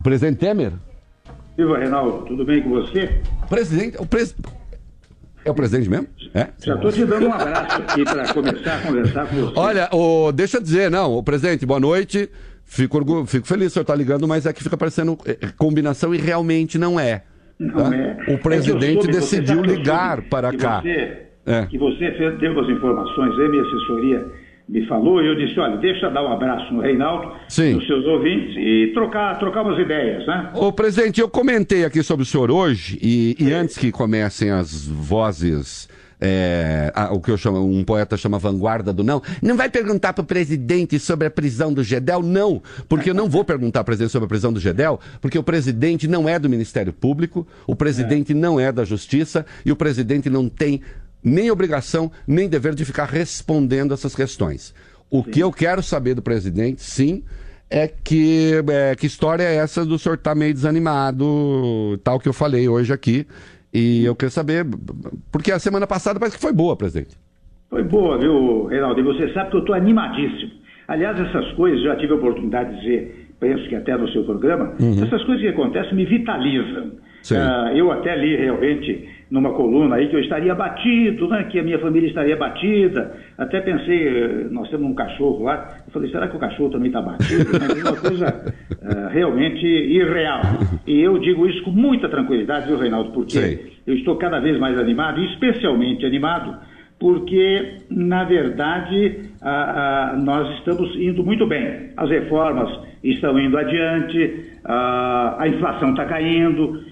Presidente Temer? Viva, Reinaldo, tudo bem com você? Presidente, é o presidente mesmo? É? Já estou te dando um abraço aqui para começar a conversar com você. Olha, deixa eu dizer, o presidente, boa noite. Fico feliz que o senhor está ligando, mas é que fica parecendo combinação e realmente não é. Não é. O presidente decidiu ligar para cá. Que você teve as informações aí, minha assessoria me falou, e eu disse, olha, deixa eu dar um abraço no Reinaldo, nos seus ouvintes, e trocar umas ideias, né? Ô, presidente, eu comentei aqui sobre o senhor hoje, e antes que comecem as vozes, o que eu chamo, um poeta chama vanguarda do não vai perguntar para o presidente sobre a prisão do Gedel? Não, porque eu não vou perguntar ao presidente sobre a prisão do Gedel, porque o presidente não é do Ministério Público, o presidente não é da Justiça, e o presidente não tem nem obrigação, nem dever de ficar respondendo essas questões. O que eu quero saber do presidente, sim, é que história é essa do senhor estar meio desanimado, tal que eu falei hoje aqui, e eu quero saber, porque a semana passada parece que foi boa, presidente. Foi boa, viu, Reinaldo? E você sabe que eu estou animadíssimo. Aliás, essas coisas, já tive a oportunidade de dizer, penso que até no seu programa, essas coisas que acontecem me vitalizam. Eu até li realmente numa coluna aí que eu estaria abatido, né? Que a minha família estaria abatida. Até pensei, nós temos um cachorro lá, eu falei, será que o cachorro também está abatido? É uma coisa realmente irreal. E eu digo isso com muita tranquilidade, viu, Reinaldo? Porque eu estou cada vez mais animado, e especialmente animado, porque, na verdade, nós estamos indo muito bem. As reformas estão indo adiante, a inflação está caindo.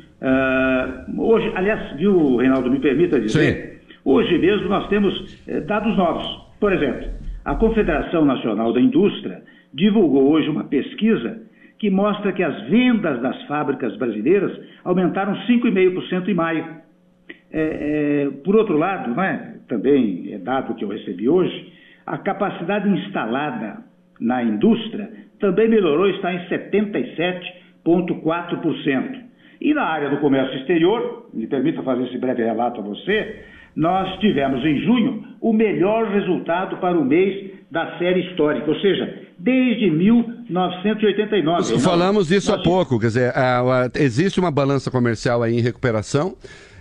Hoje, aliás, viu, Reinaldo, me permita dizer, hoje mesmo nós temos dados novos. Por exemplo, a Confederação Nacional da Indústria divulgou hoje uma pesquisa que mostra que as vendas das fábricas brasileiras aumentaram 5,5% em maio. Por outro lado, também é dado que eu recebi hoje, a capacidade instalada na indústria também melhorou, está em 77,4%. E na área do comércio exterior, me permita fazer esse breve relato a você, nós tivemos em junho o melhor resultado para o mês da série histórica, ou seja, desde 1989. Falamos disso há pouco, quer dizer, existe uma balança comercial aí em recuperação,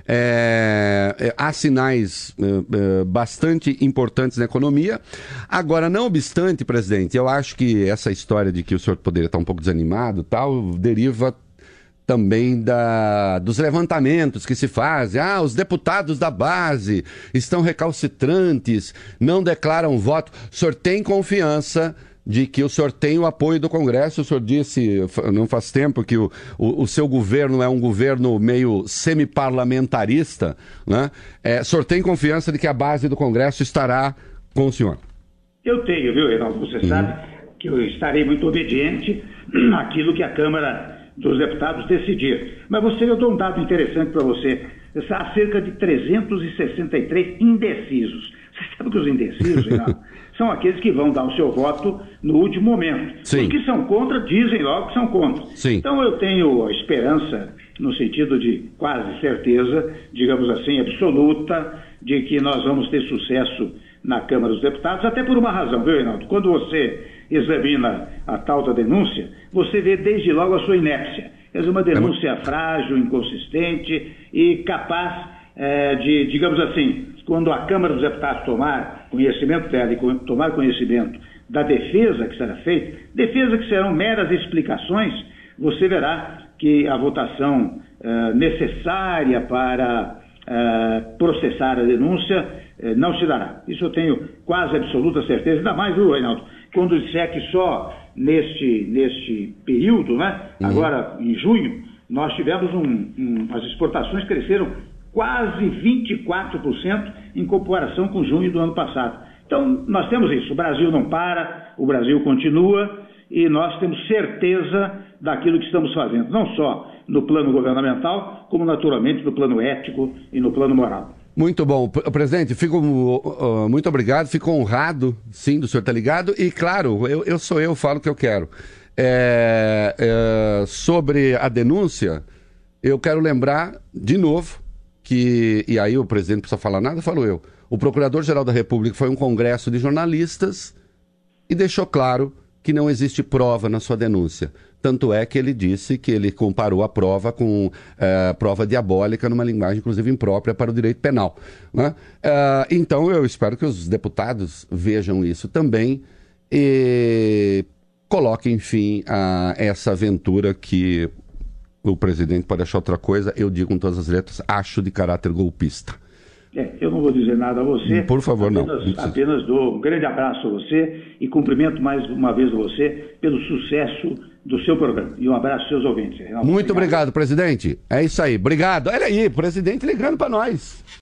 há sinais bastante importantes na economia. Agora, não obstante, presidente, eu acho que essa história de que o senhor poderia estar um pouco desanimado, tal, deriva também dos levantamentos que se fazem. Os deputados da base estão recalcitrantes, não declaram voto. O senhor tem confiança de que o senhor tem o apoio do Congresso? O senhor disse, não faz tempo, que o seu governo é um governo meio semi-parlamentarista, né? O senhor tem confiança de que a base do Congresso estará com o senhor? Eu tenho, viu, Reinaldo? Você sabe que eu estarei muito obediente àquilo que a Câmara dos Deputados decidir. Mas eu dou um dado interessante para você. Há cerca de 363 indecisos. Você sabe que os indecisos, Reinaldo, são aqueles que vão dar o seu voto no último momento. Sim. Os que são contra dizem logo que são contra. Sim. Então eu tenho a esperança, no sentido de quase certeza, digamos assim, absoluta, de que nós vamos ter sucesso na Câmara dos Deputados, até por uma razão, viu, Reinaldo? Quando você examina a tal da denúncia, você vê desde logo a sua inépcia. É uma denúncia frágil, inconsistente e capaz de, digamos assim, quando a Câmara dos Deputados tomar conhecimento dela e tomar conhecimento da defesa que será feita, defesa que serão meras explicações, você verá que a votação necessária para processar a denúncia não se dará. Isso eu tenho quase absoluta certeza, ainda mais, viu, Reinaldo, quando disser que só neste período, agora em junho, nós tivemos as exportações cresceram quase 24% em comparação com junho do ano passado. Então, nós temos isso, o Brasil não para, o Brasil continua e nós temos certeza daquilo que estamos fazendo, não só no plano governamental, como naturalmente no plano ético e no plano moral. Muito bom. Presidente, fico muito obrigado, fico honrado, sim, do senhor estar ligado. E, claro, eu falo o que eu quero. Sobre a denúncia, eu quero lembrar, de novo, e aí o presidente não precisa falar nada, falo eu. O Procurador-Geral da República foi um congresso de jornalistas e deixou claro que não existe prova na sua denúncia. Tanto é que ele disse que ele comparou a prova com prova diabólica numa linguagem, inclusive, imprópria para o direito penal, né? Então, eu espero que os deputados vejam isso também e coloquem fim a essa aventura que o presidente pode achar outra coisa, eu digo com todas as letras, acho de caráter golpista. Eu não vou dizer nada a você. Por favor, apenas dou um grande abraço a você e cumprimento mais uma vez você pelo sucesso do seu programa. E um abraço aos seus ouvintes. Muito obrigado, presidente. É isso aí. Obrigado. Olha aí, presidente ligando para nós.